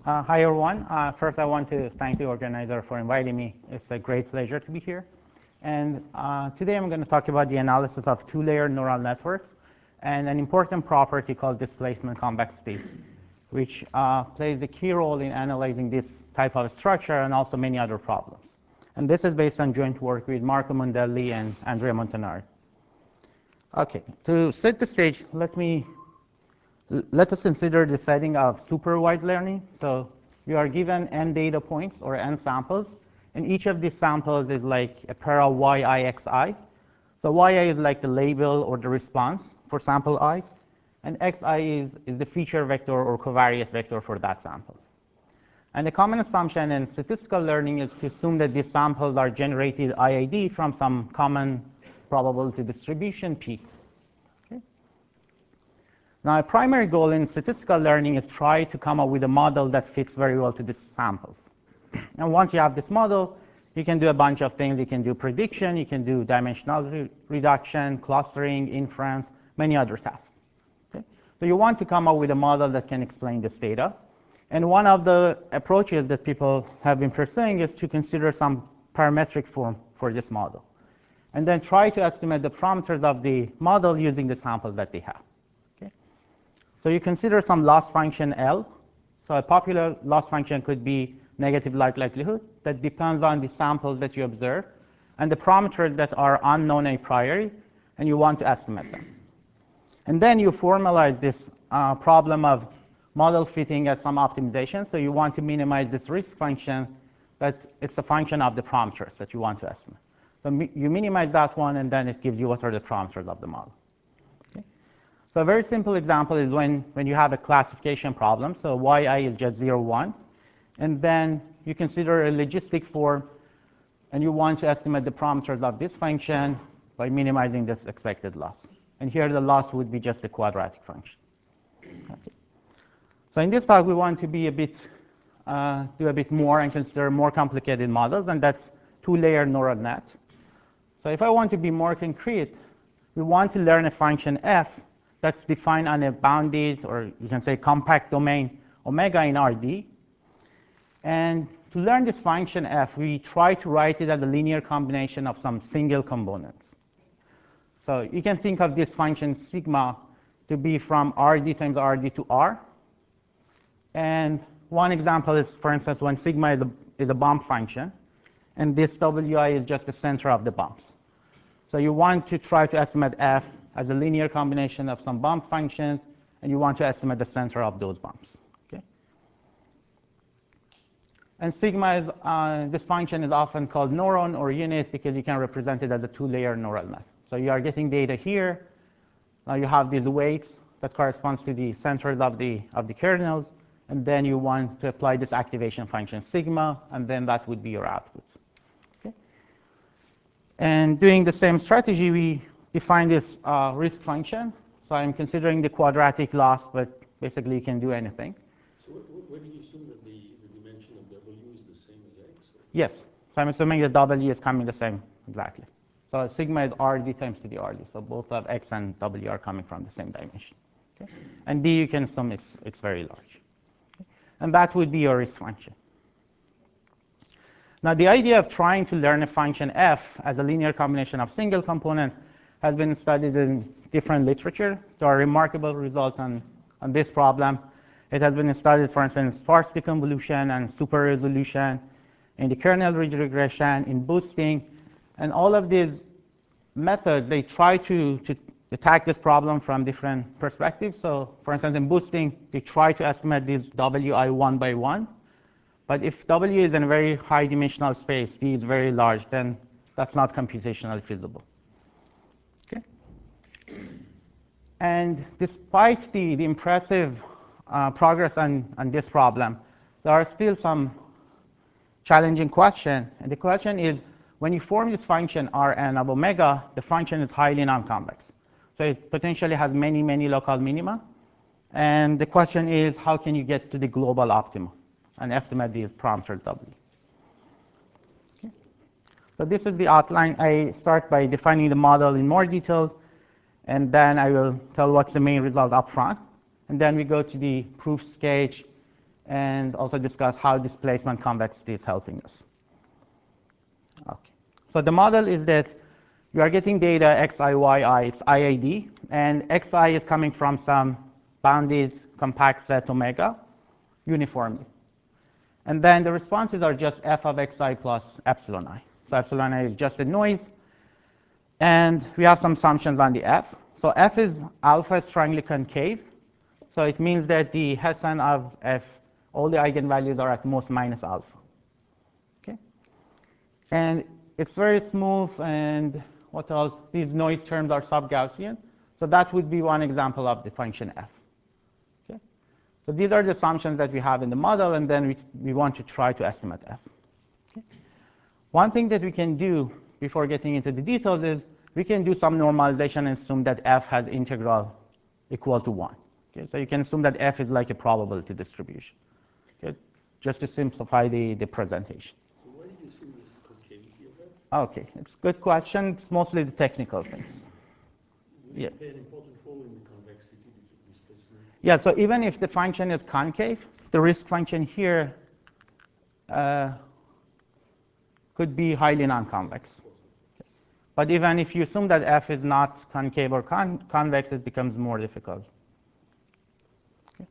Hi, everyone. First, I want to thank the organizer for inviting me. It's a great pleasure to be here. And today, I'm going to talk about the analysis of two-layer neural networks and an important property called displacement convexity, which plays a key role in analyzing this type of structure and also many other problems. And this is based on joint work with Marco Mondelli and Andrea Montanari. OK, to set the stage, let us consider the setting of supervised learning. So we are given n data points or n samples, and each of these samples is like a pair of yi, xi. So yi is like the label or the response for sample I, and xi is the feature vector or covariate vector for that sample. And the common assumption in statistical learning is to assume that these samples are generated IID from some common probability distribution P. Now, a primary goal in statistical learning is try to come up with a model that fits very well to these samples. And once you have this model, you can do a bunch of things. You can do prediction, you can do dimensionality reduction, clustering, inference, many other tasks. Okay? So you want to come up with a model that can explain this data. And one of the approaches that people have been pursuing is to consider some parametric form for this model, and then try to estimate the parameters of the model using the samples that they have. So you consider some loss function L. So a popular loss function could be negative log likelihood that depends on the samples that you observe and the parameters that are unknown a priori, and you want to estimate them. And then you formalize this problem of model fitting as some optimization. So you want to minimize this risk function, that it's a function of the parameters that you want to estimate. So you minimize that one, and then it gives you what are the parameters of the model. So a very simple example is when you have a classification problem. So yi is just 0, 1. And then you consider a logistic form, and you want to estimate the parameters of this function by minimizing this expected loss. And here the loss would be just a quadratic function. Okay. So in this talk, we want to be do a bit more and consider more complicated models, and that's two-layer neural net. So if I want to be more concrete, we want to learn a function f that's defined on a bounded, or you can say compact domain omega in RD. And to learn this function f, we try to write it as a linear combination of some single components. So you can think of this function sigma to be from RD times RD to R. And one example is, for instance, when sigma is a bump function, and this wi is just the center of the bumps. So you want to try to estimate f as a linear combination of some bump functions, and you want to estimate the center of those bumps. Okay? And sigma is, this function is often called neuron or unit because you can represent it as a two-layer neural net. So you are getting data here. Now you have these weights that corresponds to the centers of the kernels, and then you want to apply this activation function sigma, and then that would be your output. Okay? And doing the same strategy, we define this risk function. So I'm considering the quadratic loss, but basically you can do anything. So where do you assume that the dimension of W is the same as X? Or? Yes. So I'm assuming that W is coming the same, exactly. So sigma is RD times to the RD. So both of X and W are coming from the same dimension. Okay? And D, you can assume it's very large. Okay? And that would be your risk function. Now, the idea of trying to learn a function f as a linear combination of single components has been studied in different literature. There are remarkable results on this problem. It has been studied, for instance, in sparse deconvolution and super resolution, in the kernel ridge regression, in boosting. And all of these methods, they try to attack this problem from different perspectives. So for instance, in boosting, they try to estimate this wi one by one. But if w is in a very high dimensional space, d is very large, then that's not computationally feasible. Okay? And despite the impressive progress on this problem, there are still some challenging questions. And the question is, when you form this function Rn of omega, the function is highly non-convex. So it potentially has many, many local minima. And the question is, how can you get to the global optimum and estimate these parameters W? Okay. So this is the outline. I start by defining the model in more details, and then I will tell what's the main result up front. And then we go to the proof sketch and also discuss how displacement convexity is helping us. Okay. So the model is that you are getting data xi, yi, it's IAD, and xi is coming from some bounded compact set omega uniformly. And then the responses are just f of xi plus epsilon I. So epsilon I is just a noise. And we have some assumptions on the f. So f is alpha strongly concave. So it means that the Hessian of f, all the eigenvalues are at most minus alpha. Okay? And it's very smooth, and what else? These noise terms are sub-Gaussian. So that would be one example of the function f. Okay? So these are the assumptions that we have in the model, and then we want to try to estimate f. Okay? One thing that we can do before getting into the details is we can do some normalization and assume that f has integral equal to 1. Okay? So you can assume that f is like a probability distribution, okay? Just to simplify the presentation. So why did you assume this concavity of that? Okay, it's a good question. It's mostly the technical things. Will it play an important role in the convexity displacement? Yeah, so even if the function is concave, the risk function here could be highly non-convex. But even if you assume that f is not concave or convex, it becomes more difficult. Okay.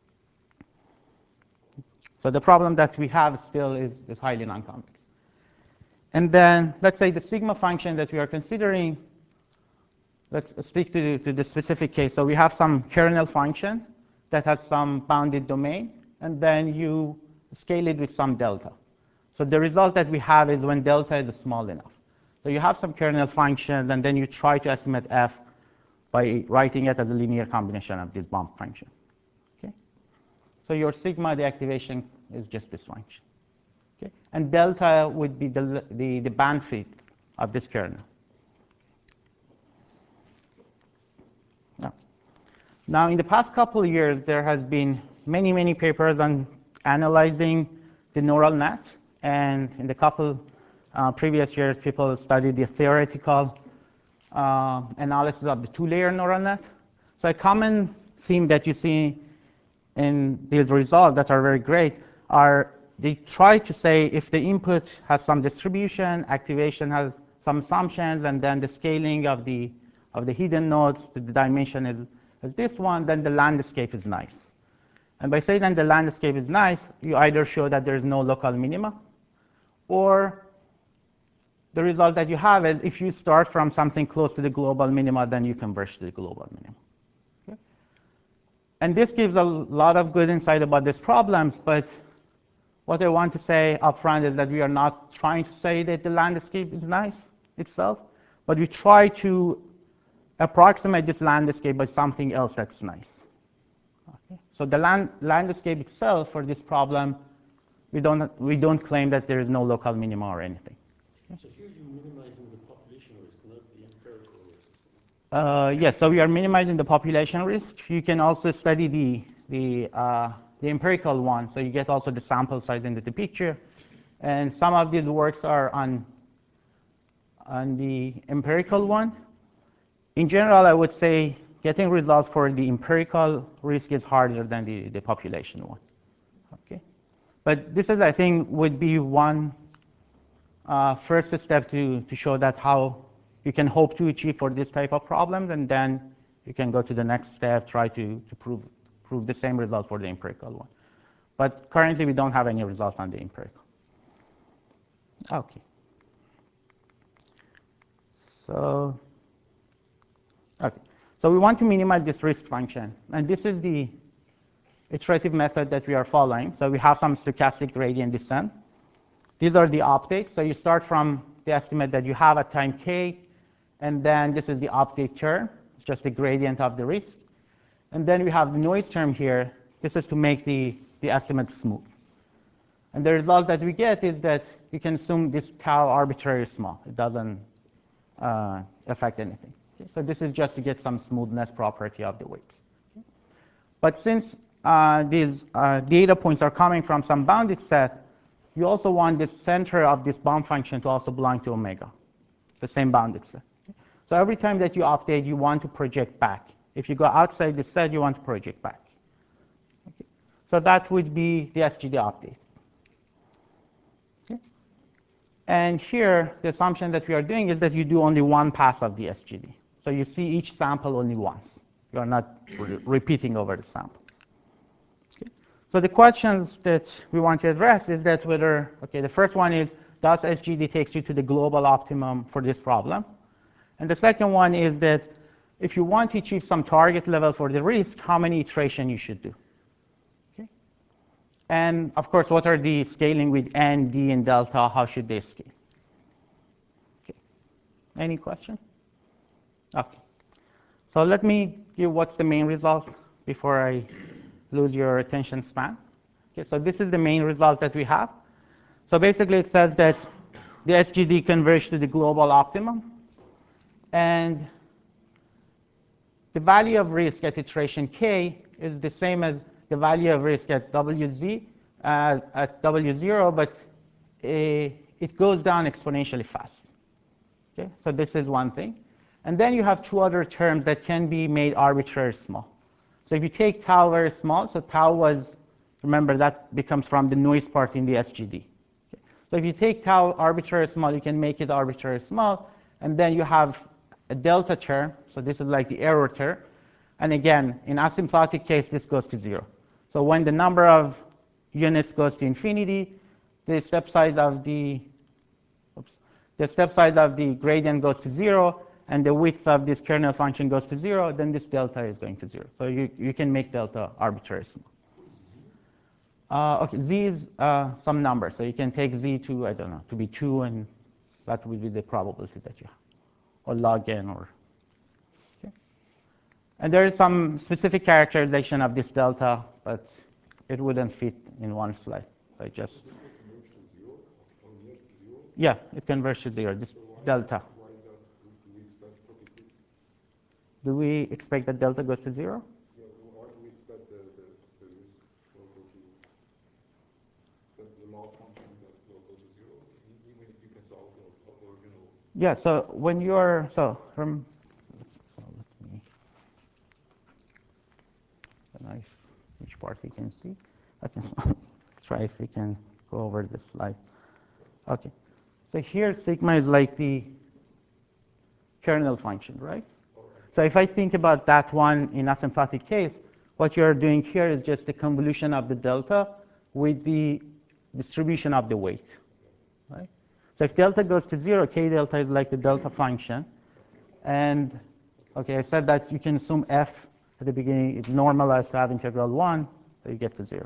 So the problem that we have still is highly non-convex. And then let's say the sigma function that we are considering, let's stick to the specific case. So we have some kernel function that has some bounded domain, and then you scale it with some delta. So the result that we have is when delta is small enough. So you have some kernel functions, and then you try to estimate f by writing it as a linear combination of this bump function. Okay? So your sigma, the activation is just this function. Okay? And delta would be the bandwidth of this kernel. Now, in the past couple of years, there has been many papers on analyzing the neural net. And in the couple previous years, people studied the theoretical analysis of the two-layer neural net. So a common theme that you see in these results that are very great are they try to say if the input has some distribution, activation has some assumptions, and then the scaling of the hidden nodes to the dimension is this one, then the landscape is nice. And by saying that the landscape is nice, you either show that there is no local minima, or the result that you have is if you start from something close to the global minima, then you converge to the global minima. Okay? And this gives a lot of good insight about these problems, but what I want to say up front is that we are not trying to say that the landscape is nice itself, but we try to approximate this landscape by something else that's nice. Okay? So the landscape itself for this problem, we don't claim that there is no local minima or anything. Okay? So here you're minimizing the population risk, not the empirical risk. Yes, so we are minimizing the population risk. You can also study the empirical one, so you get also the sample size into the picture. And some of these works are on the empirical one. In general, I would say getting results for the empirical risk is harder than the population one. Okay? But this is, I think, would be one first step to show that how you can hope to achieve for this type of problems, and then you can go to the next step, try to prove the same result for the empirical one. But currently, we don't have any results on the empirical. Okay. So we want to minimize this risk function. And this is the iterative method that we are following. So we have some stochastic gradient descent. These are the updates. So you start from the estimate that you have at time k, and then this is the update term. It's just the gradient of the risk. And then we have the noise term here. This is to make the estimate smooth. And the result that we get is that you can assume this tau arbitrarily small. It doesn't affect anything. Okay? So this is just to get some smoothness property of the weights. Okay? But since these data points are coming from some bounded set, you also want the center of this bound function to also belong to omega, the same bounded set. Okay? So every time that you update, you want to project back. If you go outside the set, you want to project back. Okay? So that would be the SGD update. Okay. And here, the assumption that we are doing is that you do only one pass of the SGD. So you see each sample only once. You are not repeating over the sample. Okay. So the questions that we want to address is that whether, okay, the first one is, does SGD takes you to the global optimum for this problem? And the second one is that if you want to achieve some target level for the risk, how many iterations you should do? Okay. And of course, what are the scaling with n, d, and delta? How should they scale? Okay. Any question? Okay. So let me give what's the main result before I lose your attention span. Okay, so this is the main result that we have. So basically, it says that the SGD converges to the global optimum, and the value of risk at iteration k is the same as the value of risk at WZ at W0, but it goes down exponentially fast. Okay, so this is one thing. And then you have two other terms that can be made arbitrarily small. So if you take tau very small, so tau was, remember that becomes from the noise part in the SGD. Okay. So if you take tau arbitrarily small, you can make it arbitrarily small, and then you have a delta term, so this is like the error term. And again, in asymptotic case, this goes to 0. So when the number of units goes to infinity, the step size of the gradient goes to 0, and the width of this kernel function goes to 0, then this delta is going to 0. So you can make delta arbitrarily small. Okay, z is some number. So you can take z to, I don't know, to be 2, and that would be the probability that you have, or log n, or. Okay. And there is some specific characterization of this delta, but it wouldn't fit in one slide. So I just. Yeah, it converges to 0, this delta. Do we expect that delta goes to 0? Yeah, why do we expect the risk will go to the log function that will go to 0, even if you can solve the original? Yeah, so when you're, so let me, I don't know which part we can see. Okay, try if we can go over this slide. Okay, so here sigma is like the kernel function, right? So if I think about that one in asymptotic case, what you're doing here is just the convolution of the delta with the distribution of the weight, right? So if delta goes to 0, k delta is like the delta function. And okay, I said that you can assume f at the beginning is normalized to have integral 1, so you get to 0.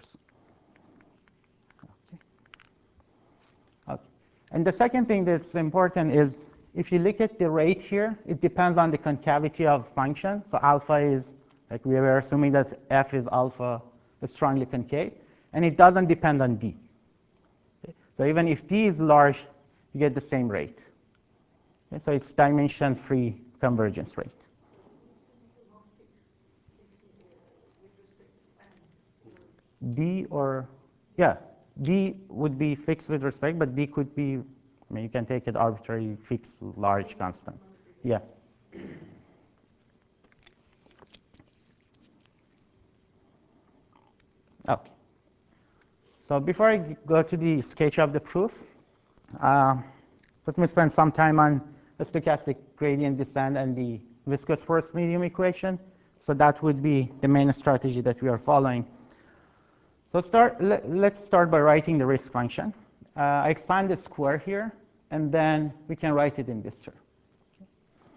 Okay. Okay. And the second thing that's important is if you look at the rate here, it depends on the concavity of function. So alpha is, like we were assuming that f is alpha is strongly concave, and it doesn't depend on d. Okay. So even if d is large, you get the same rate. Okay. So it's dimension-free convergence rate. D or, yeah, d would be fixed with respect, but d could be, I mean, you can take it arbitrary, fixed, large constant. Yeah. Okay. So before I go to the sketch of the proof, let me spend some time on the stochastic gradient descent and the viscous force medium equation. So that would be the main strategy that we are following. So let's start by writing the risk function. I expand the square here, and then we can write it in this term. Okay.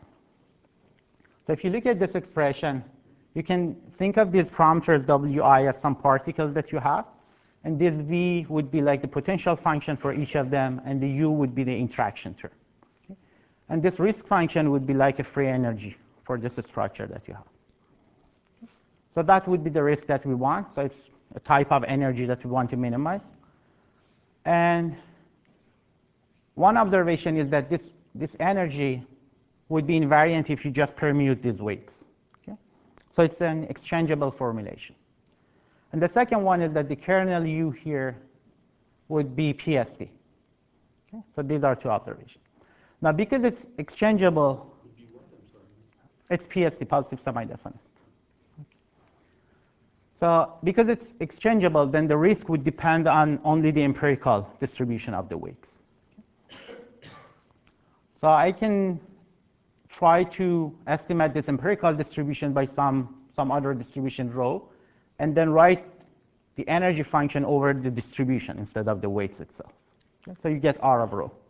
So if you look at this expression, you can think of these parameters wi as some particles that you have, and this v would be like the potential function for each of them, and the u would be the interaction term. Okay. And this risk function would be like a free energy for this structure that you have. Okay. So that would be the risk that we want. So it's a type of energy that we want to minimize. And one observation is that this energy would be invariant if you just permute these weights. Okay? So it's an exchangeable formulation. And the second one is that the kernel U here would be PSD. Okay? So these are two observations. Now, because it's exchangeable, it's PSD, positive semi-definite. Okay. So because it's exchangeable, then the risk would depend on only the empirical distribution of the weights. So I can try to estimate this empirical distribution by some other distribution rho, and then write the energy function over the distribution instead of the weights itself. Okay? So you get R of rho.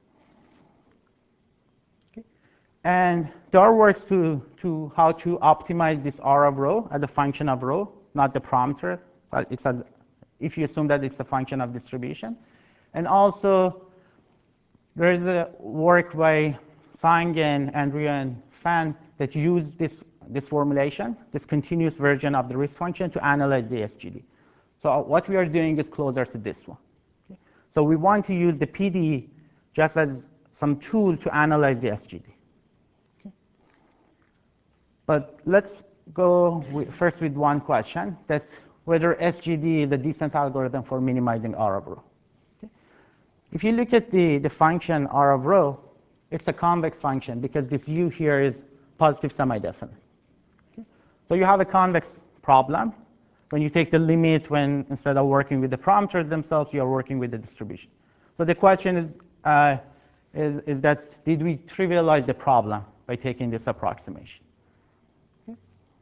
Okay? And there are works to how to optimize this R of rho as a function of rho, not the parameter, but it's as, if you assume that it's a function of distribution. And also, there is a work by Sang and Andrea and Fan that use this formulation, this continuous version of the risk function, to analyze the SGD. So what we are doing is closer to this one. Okay? So we want to use the PD just as some tool to analyze the SGD. Okay? But let's go first with one question, that's whether SGD is a decent algorithm for minimizing R of rho. Okay? If you look at the function R of rho, it's a convex function because this U here is positive semi-definite. Okay? So you have a convex problem when you take the limit, when instead of working with the parameters themselves, you are working with the distribution. So the question is that did we trivialize the problem by taking this approximation? Okay?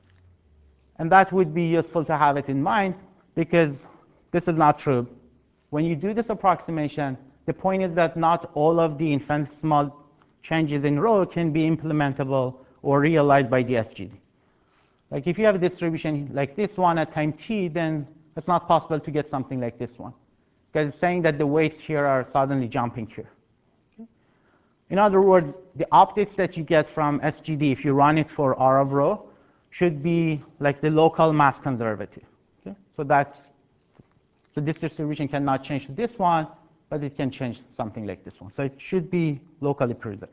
And that would be useful to have it in mind because this is not true. When you do this approximation, the point is that not all of the infinitesimal changes in rho can be implementable or realized by the SGD. Like if you have a distribution like this one at time t, then it's not possible to get something like this one, because it's saying that the weights here are suddenly jumping here. Okay? In other words, the optics that you get from SGD, if you run it for R of rho, should be like the local mass conservative. Okay? So this distribution cannot change to this one, but it can change something like this one. So it should be locally preserved.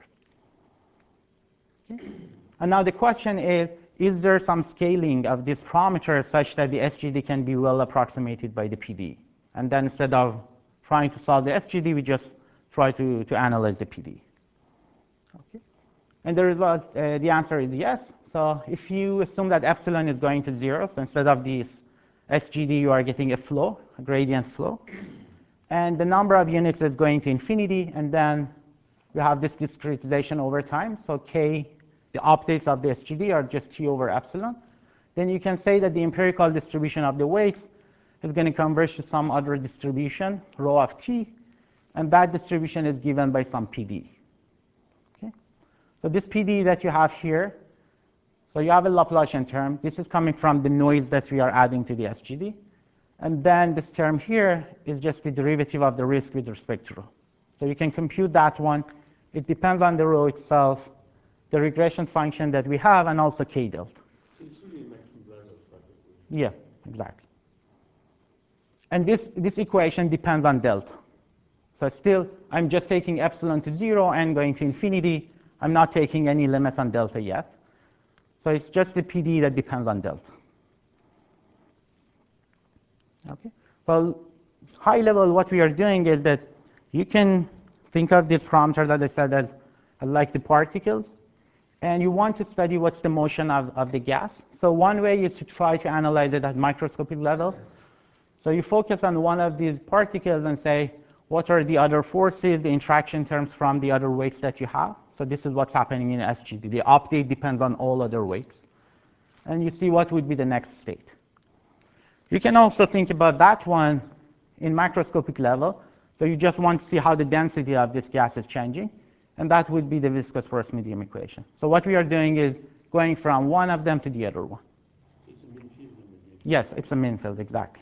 Okay? And now the question is there some scaling of this parameter such that the SGD can be well approximated by the PD? And then instead of trying to solve the SGD, we just try to analyze the PD. Okay? And the result, the answer is yes. So if you assume that epsilon is going to 0, so instead of this SGD, you are getting a flow, a gradient flow. And the number of units is going to infinity, and then we have this discretization over time. So k, the optics of the SGD are just t over epsilon. Then you can say that the empirical distribution of the weights is going to converge to some other distribution, rho of t, and that distribution is given by some PD. Okay? So this PD that you have here, so you have a Laplacian term. This is coming from the noise that we are adding to the SGD. And then this term here is just the derivative of the risk with respect to rho. So you can compute that one. It depends on the rho itself, the regression function that we have, and also k delta. So it's really making Blazov practically. Yeah, exactly. And this equation depends on delta. So still, I'm just taking epsilon to 0 and going to infinity. I'm not taking any limit on delta yet. So it's just the PD that depends on delta. Okay. Well, high level, what we are doing is that you can think of these parameters, as I said, as like the particles, and you want to study what's the motion of the gas. So one way is to try to analyze it at microscopic level. So you focus on one of these particles and say, what are the other forces, the interaction terms from the other weights that you have? So this is what's happening in SGD. The update depends on all other weights. And you see what would be the next state. You can also think about that one in macroscopic level. So you just want to see how the density of this gas is changing. And that would be the viscous force medium equation. So what we are doing is going from one of them to the other one. It's a mean field in the game. Yes, it's a mean field, exactly.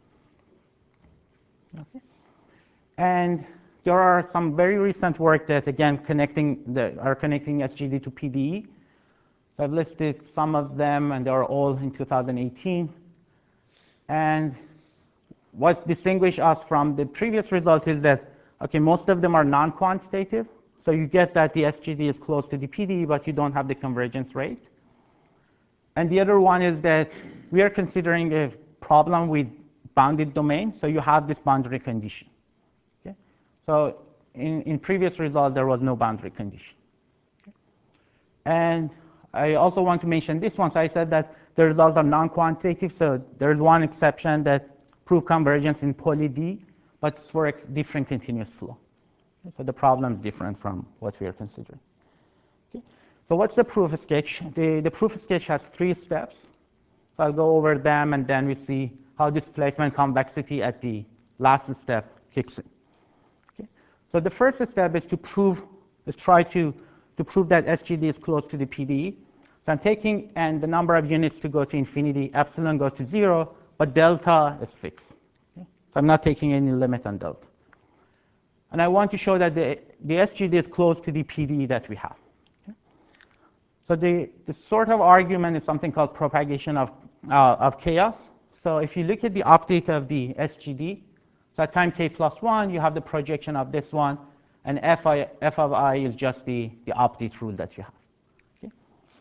Okay. And there are some very recent work that, again, are connecting SGD to PDE. So I've listed some of them, and they are all in 2018. And what distinguishes us from the previous result is that, okay, most of them are non-quantitative. So you get that the SGD is close to the PD, but you don't have the convergence rate. And the other one is that we are considering a problem with bounded domain. So you have this boundary condition. Okay? So in previous result, there was no boundary condition. Okay? And I also want to mention this one. So I said that the results are non-quantitative, so there's one exception that prove convergence in poly D, but it's for a different continuous flow. So the problem is different from what we are considering. Okay. So what's the proof sketch? The proof sketch has 3 steps. So I'll go over them, and then we see how displacement convexity at the last step kicks in. Okay. So the first step is to try to prove that SGD is close to the PDE. So I'm taking and the number of units to go to infinity, epsilon goes to 0, but delta is fixed. Okay. So I'm not taking any limit on delta. And I want to show that the SGD is close to the PDE that we have. Okay. So the sort of argument is something called propagation of chaos. So if you look at the update of the SGD, so at time k plus 1, you have the projection of this one, and f of I is just the update rule that you have. Okay.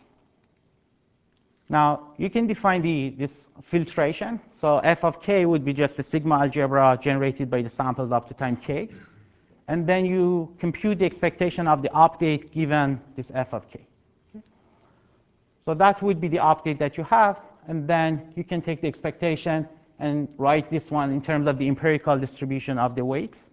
Now, you can define this filtration. So f of k would be just the sigma algebra generated by the samples up to time k. And then you compute the expectation of the update given this f of k. Okay. So that would be the update that you have. And then you can take the expectation and write this one in terms of the empirical distribution of the weights.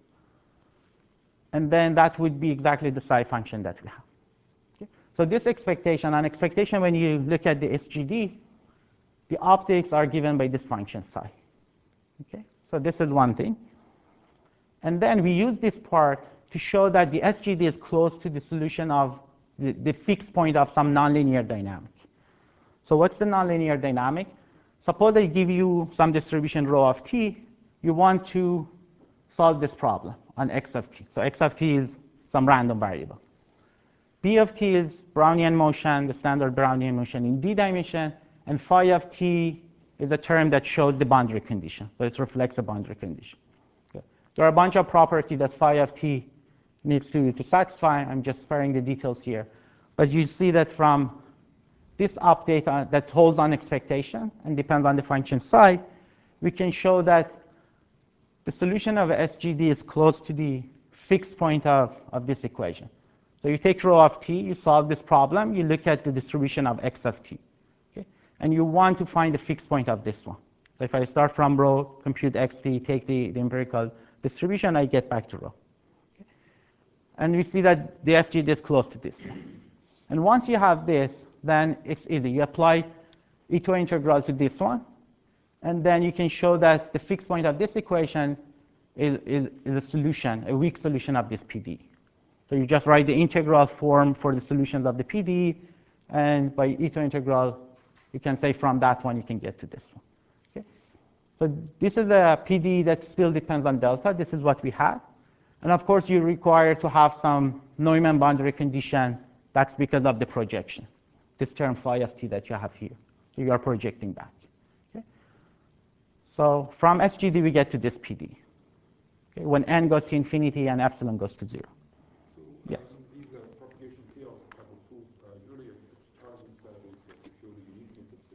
And then that would be exactly the psi function that we have. Okay. So this expectation, when you look at the SGD, the updates are given by this function psi. Okay. So this is one thing. And then we use this part to show that the SGD is close to the solution of the fixed point of some nonlinear dynamic. So what's the nonlinear dynamic? Suppose I give you some distribution rho of t. You want to solve this problem on x of t. So x of t is some random variable. B of t is Brownian motion, the standard Brownian motion in d dimension. And phi of t is a term that shows the boundary condition. So it reflects a boundary condition. Okay. There are a bunch of properties that phi of t needs to satisfy. I'm just sparing the details here. But you see that from this update that holds on expectation and depends on the function psi, we can show that the solution of SGD is close to the fixed point of this equation. So you take rho of t, you solve this problem, you look at the distribution of x of t. Okay? And you want to find the fixed point of this one. So if I start from rho, compute xt, take the empirical distribution, I get back to rho. Okay? And we see that the SGD is close to this one. And once you have this, then it's easy. You apply Ito integral to this one, and then you can show that the fixed point of this equation is a solution, a weak solution of this PDE. So you just write the integral form for the solutions of the PDE, and by Ito integral, you can say from that one you can get to this one. Okay? So this is a PDE that still depends on delta. This is what we have. And of course, you require to have some Neumann boundary condition. That's because of the projection. This term phi of t that you have here. So you are projecting back. Okay? So from SGD, we get to this PD. Okay? When n goes to infinity and epsilon goes to 0. So yes. These propagation chaos type of proof, usually a charging step is to show the uniqueness of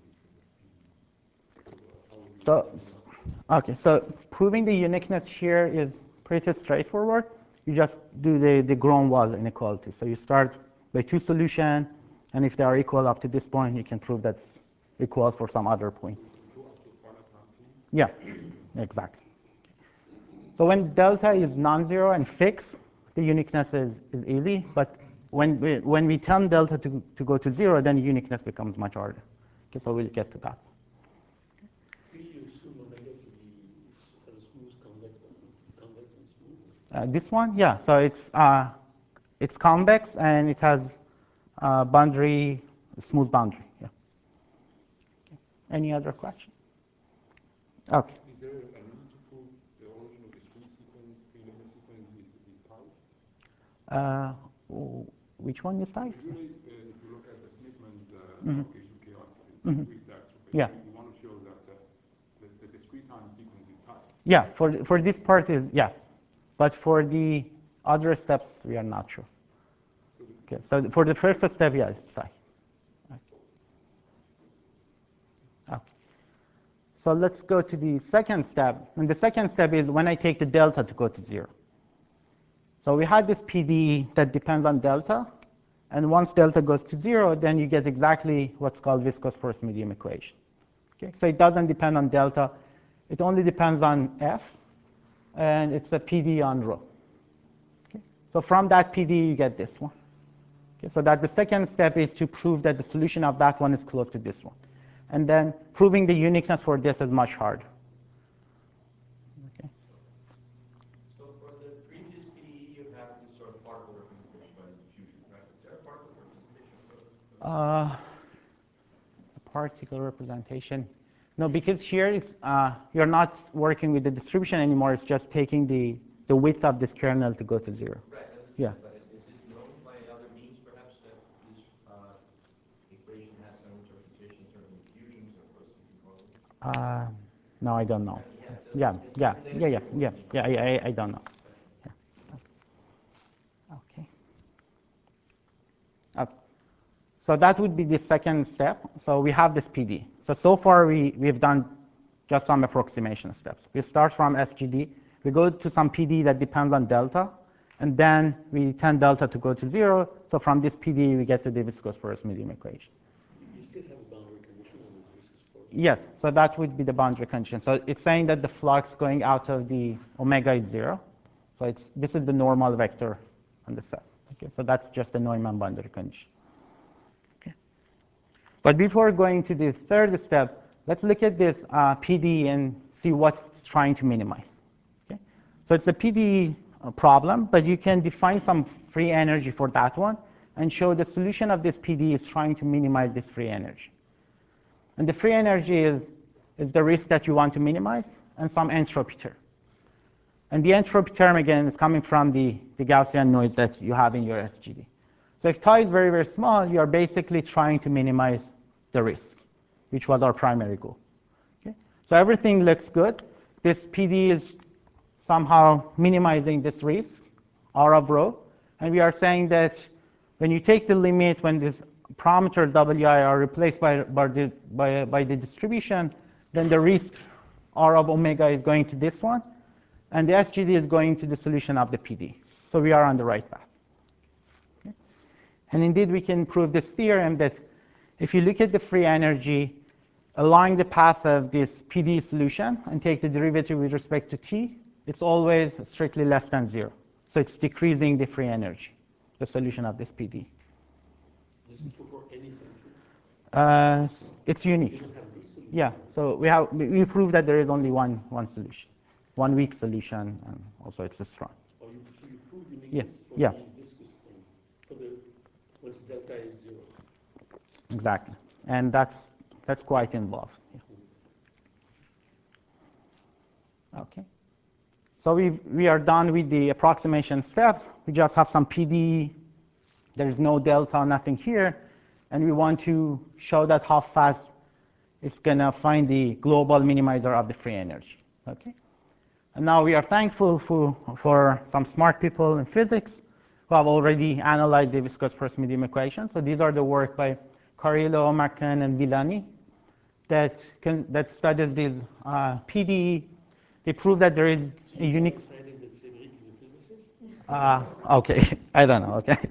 solution. Okay, so proving the uniqueness here is pretty straightforward. You just do the Gromwall inequality. So you start by 2 solutions. And if they are equal up to this point, you can prove that's equal for some other point. Yeah, exactly. So when delta is non-zero and fixed, the uniqueness is easy. But when we turn delta to go to 0, then uniqueness becomes much harder. Okay, so we'll get to that. You assume omega to be smooth, convex and smooth? This one, yeah. So it's convex and it has boundary, smooth boundary. Yeah. Okay. Any other question? Okay. Is there a need to prove the origin of discrete sequence, pre-linear sequence is tight? Which one is tight? Usually, if you look at the Snickman's propagation chaos, it's 3 steps. Yeah. You want to show that the discrete time sequence is tight. Yeah. For this part is yeah, but for the other steps, we are not sure. Okay, so for the first step, yeah, it's psi. Okay. So let's go to the second step. And the second step is when I take the delta to go to 0. So we had this PDE that depends on delta. And once delta goes to 0, then you get exactly what's called viscous porous medium equation. Okay? So it doesn't depend on delta. It only depends on F, and it's a PD on rho. Okay? So from that PD, you get this one. Okay? So that the second step is to prove that the solution of that one is close to this one. And then proving the uniqueness for this is much harder. Okay? So for the previous PDE, you have this sort of particle representation by diffusion, right? Is there a particle representation for Particle representation. No, because here it's, you're not working with the distribution anymore. It's just taking the width of this kernel to go to 0. Right, yeah. But is it known by other means, perhaps, that this equation has some interpretation in terms of diffusions or something? No, I don't know. Yeah, I don't know. Yeah. Okay. So that would be the second step. So we have this PD. So far we've done just some approximation steps. We start from SGD. We go to some PD that depends on delta. And then we tend delta to go to 0. So from this PD, we get to the viscous porous medium equation. You still have a boundary condition on this viscous porous? Yes, so that would be the boundary condition. So it's saying that the flux going out of the omega is 0. So this is the normal vector on the set. Okay, so that's just the Neumann boundary condition. Okay. But before going to the third step, let's look at this PD and see what it's trying to minimize. Okay. So it's a PD problem, but you can define some free energy for that one and show the solution of this PD is trying to minimize this free energy. And the free energy is the risk that you want to minimize and some entropy term. And the entropy term, again, is coming from the Gaussian noise that you have in your SGD. So if tau is very, very small, you are basically trying to minimize the risk, which was our primary goal. Okay? So everything looks good. This PD is somehow minimizing this risk, R of rho. And we are saying that when you take the limit, when these parameters Wi are replaced by the distribution, then the risk R of omega is going to this one. And the SGD is going to the solution of the PD. So we are on the right path. Okay? And indeed, we can prove this theorem that if you look at the free energy along the path of this PD solution and take the derivative with respect to t, it's always strictly less than 0. So it's decreasing the free energy, the solution of this PD. This is true for any solution? It's unique. You don't have these solutions? Yeah, so we prove that there is only one solution, one weak solution, and also it's a strong. So you prove uniqueness for Yeah. the viscous thing, for the once delta is 0. Exactly, and that's quite involved. Yeah. Okay. So we are done with the approximation steps. We just have some PD. There is no delta, nothing here, and we want to show that how fast it's going to find the global minimizer of the free energy. Okay. And now we are thankful for some smart people in physics who have already analyzed the viscous porous medium equation. So these are the work by Carrillo, Marcan, and Villani that studies this PD. They prove that there is a unique. Decided that Cedric is a physicist? Okay, I don't know. Okay.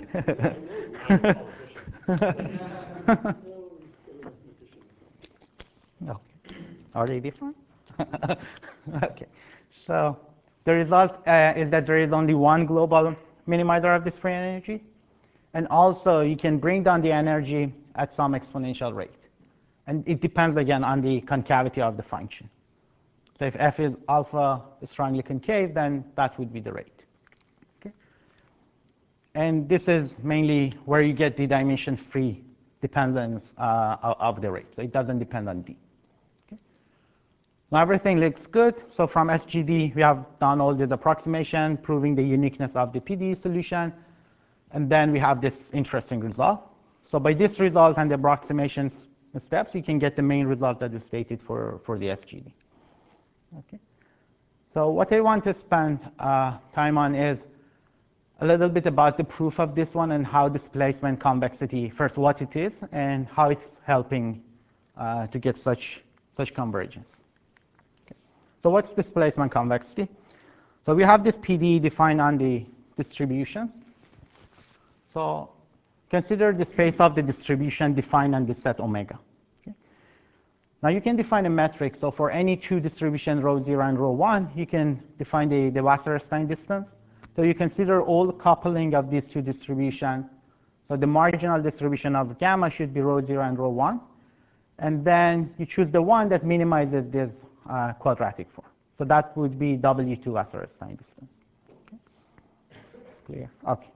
No. Are they different? Okay. So the result is that there is only one global minimizer of this free energy. And also, you can bring down the energy at some exponential rate. And it depends, again, on the concavity of the function. So if f is alpha strongly concave, then that would be the rate. Okay? And this is mainly where you get the dimension-free dependence of the rate. So it doesn't depend on d. Okay? Now everything looks good. So from SGD, we have done all this approximation, proving the uniqueness of the PD solution. And then we have this interesting result. So by this result and the approximation steps, you can get the main result that is stated for the SGD. Okay. So what I want to spend time on is a little bit about the proof of this one and how displacement convexity, first what it is and how it's helping to get such convergence. Okay. So what's displacement convexity? So we have this PD defined on the distribution. So consider the space of the distribution defined on this set omega. Okay? Now you can define a metric. So for any two distribution, rho 0 and rho 1, you can define the Wasserstein distance. So you consider all coupling of these two distributions. So the marginal distribution of gamma should be rho 0 and rho 1. And then you choose the one that minimizes this quadratic form. So that would be W2 Wasserstein distance. Okay. Clear? Okay.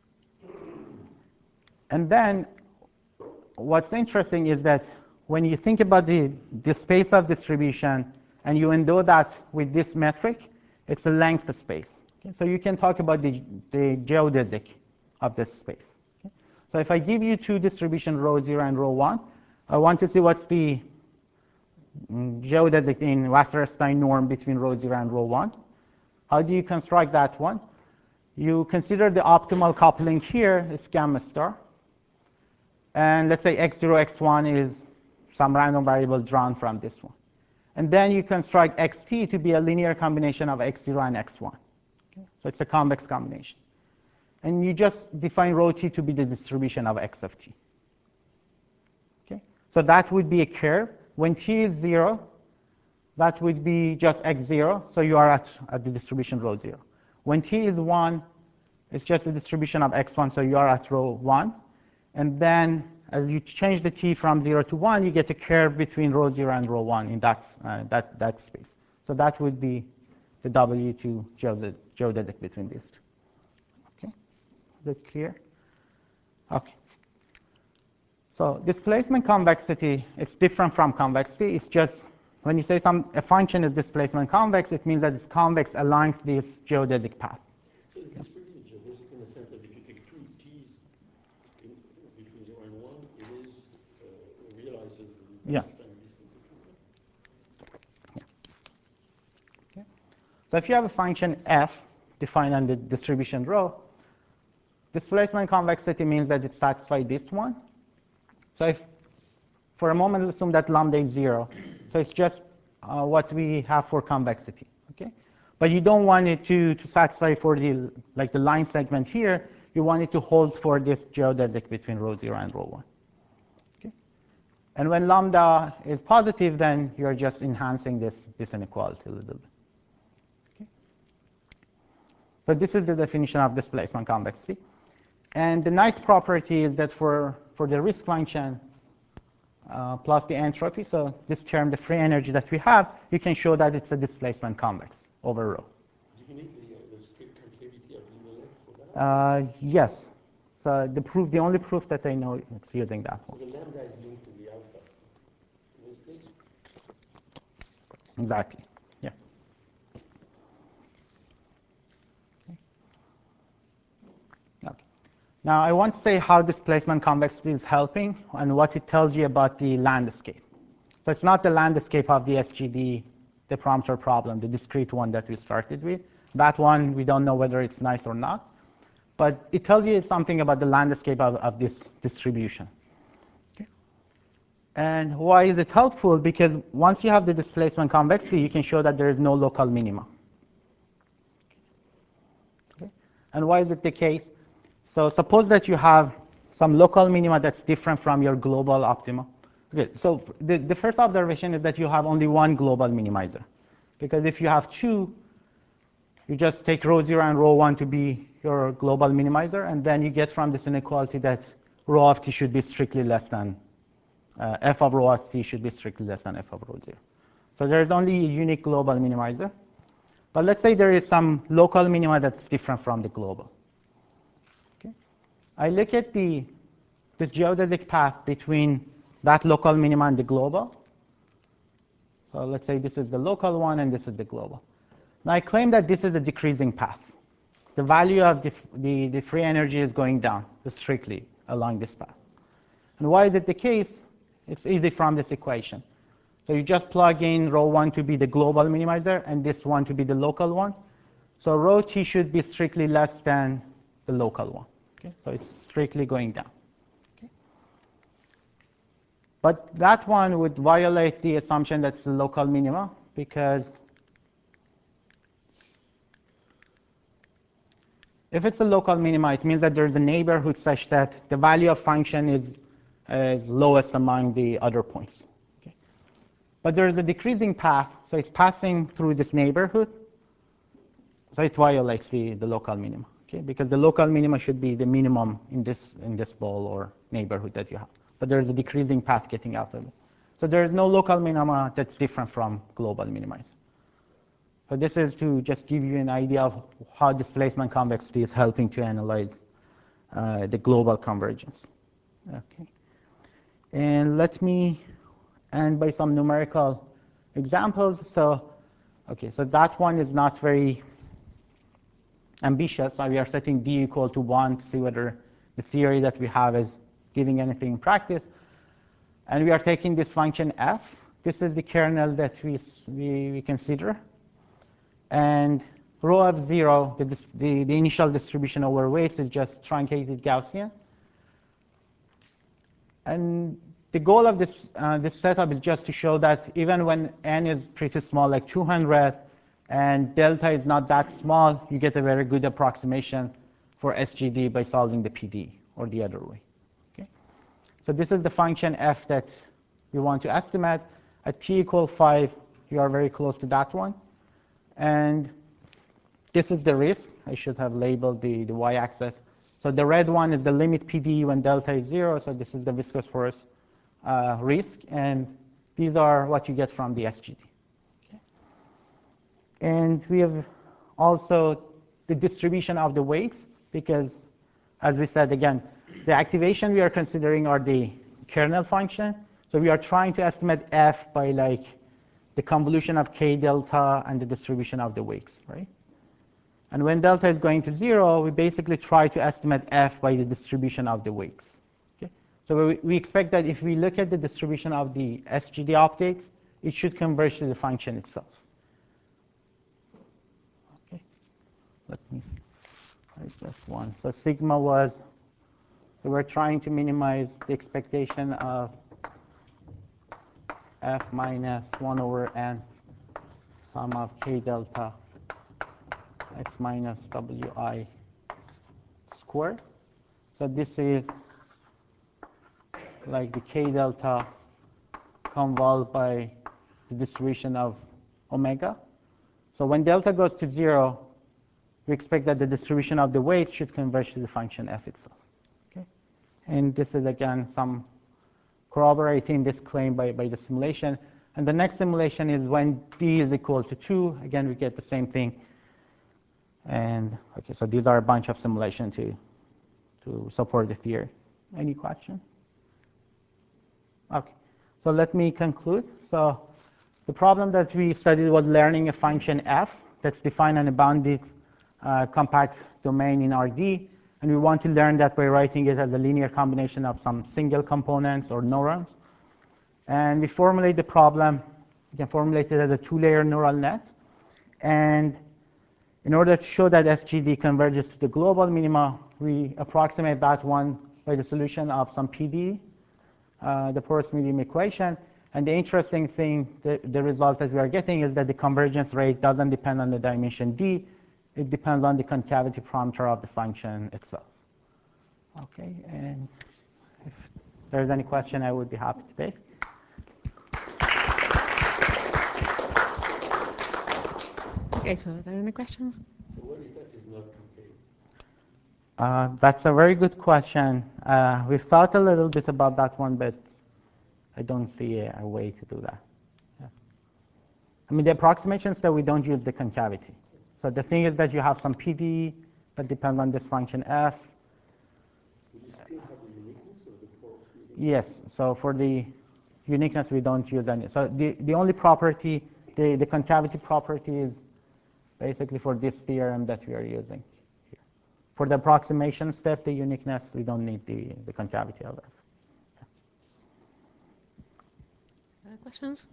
And then what's interesting is that when you think about the space of distribution and you endow that with this metric, it's a length space. Okay? So you can talk about the geodesic of this space. Okay? So if I give you two distribution rho 0 and rho 1, I want to see what's the geodesic in Wasserstein norm between rho 0 and rho 1. How do you construct that one? You consider the optimal coupling here, it's gamma star. And let's say x0, x1 is some random variable drawn from this one. And then you construct xt to be a linear combination of x0 and x1. Okay? So it's a convex combination. And you just define rho t to be the distribution of x of t. Okay? So that would be a curve. When t is 0, that would be just x0. So you are at the distribution rho 0. When t is 1, it's just the distribution of x1. So you are at rho 1. And then as you change the t from 0 to 1, you get a curve between rho 0 and rho 1 in that space. So that would be the W2 geodesic between these two. Okay, is that clear? Okay. So displacement convexity, it's different from convexity. It's just when you say a function is displacement convex, it means that it's convex along this geodesic path. So it's really geodesic in the sense that if you take two t's between 0 and 1, it is realizes the Yeah. Okay. So if you have a function f defined on the distribution rho, displacement convexity means that it satisfies this one. So if, for a moment, assume that lambda is 0. So it's just what we have for convexity. Okay? But you don't want it to satisfy for the line segment here. You want it to hold for this geodesic between rho 0 and rho 1. Okay? And when lambda is positive, then you're just enhancing this inequality a little bit. Okay? So this is the definition of displacement convexity. And the nice property is that for the risk function plus the entropy, so this term, the free energy that we have, you can show that it's a displacement convex over rho. Do you need the strict concavity of linear length for that? Yes. So the only proof that I know it's using that So one. the lambda is linked to the alpha in this case? Exactly. Yeah. Okay. Now I want to say how displacement convexity is helping and what it tells you about the landscape. So it's not the landscape of the SGD, the prompter problem, the discrete one that we started with. That one, we don't know whether it's nice or not. But it tells you something about the landscape of this distribution. Okay. And why is it helpful? Because once you have the displacement convexity, you can show that there is no local minima. Okay. And why is it the case? So suppose that you have some local minima that's different from your global optima. Okay, so the first observation is that you have only one global minimizer. Because if you have two, you just take rho 0 and rho 1 to be your global minimizer, and then you get from this inequality that rho of t should be strictly less than, f of rho of t should be strictly less than f of rho 0. So there is only a unique global minimizer. But let's say there is some local minima that's different from the global. Okay. I look at the geodesic path between that local minima and the global. So let's say this is the local one and this is the global. Now I claim that this is a decreasing path. The value of the free energy is going down strictly along this path. And why is it the case? It's easy from this equation. So you just plug in rho 1 to be the global minimizer and this one to be the local one. So rho t should be strictly less than the local one. Okay? So it's strictly going down. But that one would violate the assumption that's the local minima, because If it's a local minima, it means that there's a neighborhood such that the value of function is lowest among the other points. Okay. But there's a decreasing path, so it's passing through this neighborhood, so it violates the local minima. Okay, because the local minima should be the minimum in this ball or neighborhood that you have. But there's a decreasing path getting out of it. So there is no local minima that's different from global minima. So this is to just give you an idea of how displacement convexity is helping to analyze the global convergence. Okay. And let me end by some numerical examples. So, okay, so that one is not very ambitious. So we are setting d equal to 1 to see whether the theory that we have is giving anything in practice. And we are taking this function f. This is the kernel that we consider. And rho of 0, the initial distribution over weights, is just truncated Gaussian. And the goal of this setup is just to show that even when n is pretty small, like 200, and delta is not that small, you get a very good approximation for SGD by solving the PD or the other way. Okay? So this is the function f that we want to estimate. At t equal 5, you are very close to that one. And this is the risk. I should have labeled the y-axis. So the red one is the limit PD when delta is 0. So this is the viscous force risk. And these are what you get from the SGD. Okay. And we have also the distribution of the weights, because, as we said again, the activation we are considering are the kernel function. So we are trying to estimate f by like the convolution of k delta and the distribution of the weights, right? And when delta is going to 0, we basically try to estimate f by the distribution of the weights. Okay? So we expect that if we look at the distribution of the SGD optics, it should converge to the function itself. Okay. Let me write this one. So sigma was, so we're trying to minimize the expectation of f minus 1 over n sum of k delta x minus wi squared. So this is like the k delta convolved by the distribution of omega. So when delta goes to 0, we expect that the distribution of the weights should converge to the function f itself. Okay? And this is, again, some corroborating this claim by the simulation. And the next simulation is when d is equal to 2. Again, we get the same thing. And okay, so these are a bunch of simulations to support the theory. Any question? Okay, so let me conclude. So the problem that we studied was learning a function f that's defined in a bounded compact domain in RD. And we want to learn that by writing it as a linear combination of some single components or neurons. And we formulate the problem. We can formulate it as a 2-layer neural net. And in order to show that SGD converges to the global minima, we approximate that one by the solution of some PD, the porous medium equation. And the interesting thing, the result that we are getting is that the convergence rate doesn't depend on the dimension d. It depends on the concavity parameter of the function itself. Okay, and if there's any question, I would be happy to take. Okay, so are there any questions? So what if that is not concave? That's a very good question. We've thought a little bit about that one, but I don't see a way to do that. Yeah. I mean, the approximations that we don't use the concavity. So the thing is that you have some PD that depends on this function f. Would you still have the uniqueness of the porous medium? Yes, so for the uniqueness, we don't use any. So the only property, the concavity property, is basically for this theorem that we are using here. For the approximation step, the uniqueness, we don't need the concavity of f. Other questions?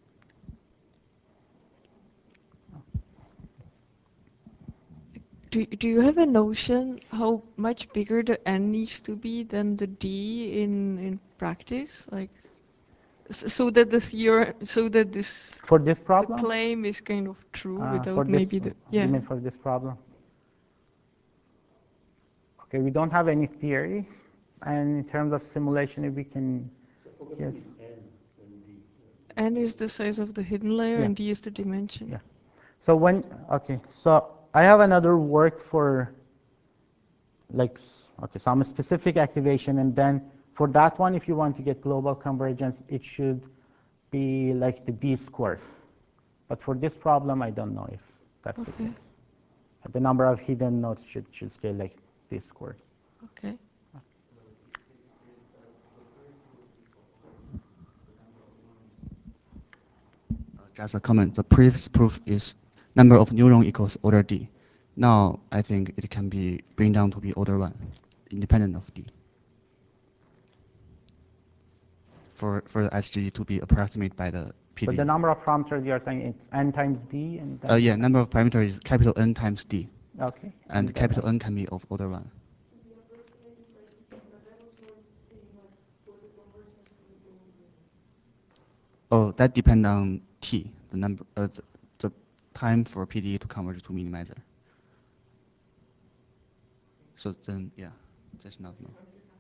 Do you have a notion how much bigger the n needs to be than the d in practice? Like, so that this For this the problem? claim is kind of true For without this, maybe the you mean for this problem? Okay, we don't have any theory, and in terms of simulation, if we can, So focus yes. on the N and D. N is the size of the hidden layer, Yeah. and D is the dimension. Yeah. So so I have another work for some specific activation, and then for that one, if you want to get global convergence, it should be like the D squared. But for this problem, I don't know if that's the Okay. case. The number of hidden nodes should scale like D squared. Okay. Just a comment. The previous proof is number of neuron equals order D. Now I think it can be bring down to be order 1, independent of D. For the SG to be approximated by the PD. But the number of parameters you are saying it's N times D, and then Yeah, number of parameters is capital N times D. okay, And capital N can be of order 1. Oh, that depends on T, the number, the time for PD to converge to minimizer. So then, yeah, that's not no.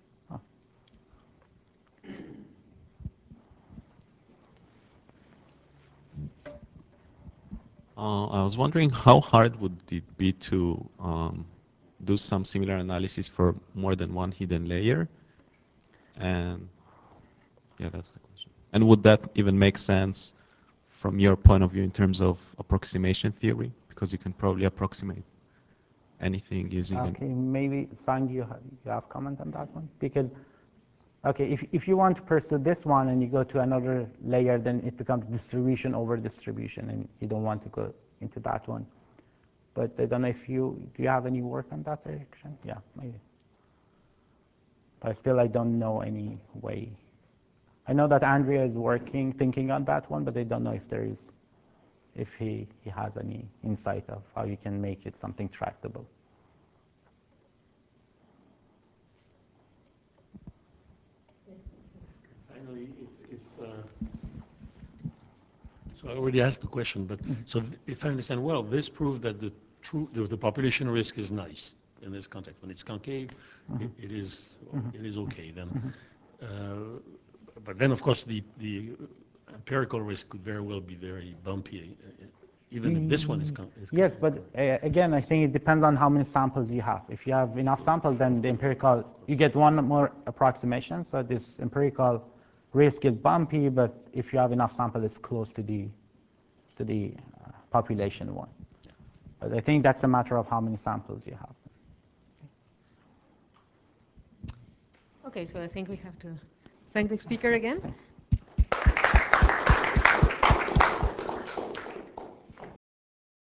I was wondering how hard would it be to do some similar analysis for more than one hidden layer? And yeah, that's the question. And would that even make sense from your point of view in terms of approximation theory? Because you can probably approximate anything using okay, maybe Sang, you have comment on that one? Because okay, if you want to pursue this one and you go to another layer, then it becomes distribution over distribution, and you don't want to go into that one. But I don't know if do you have any work on that direction? Yeah, maybe. But still, I don't know any way. I know that Andrea is thinking on that one, but I don't know if he has any insight of how you can make it something tractable. Finally, so I already asked the question, but so if I understand well, this proves that the population risk is nice in this context. When it's concave, it is okay then. But then, of course, the empirical risk could very well be very bumpy, even if this one is concave. Yes, but again, I think it depends on how many samples you have. If you have enough samples, then the empirical, you get one more approximation. So this empirical risk is bumpy, but if you have enough samples, it's close to the population one. But I think that's a matter of how many samples you have. Okay, so I think we have to thank the speaker again. Thanks.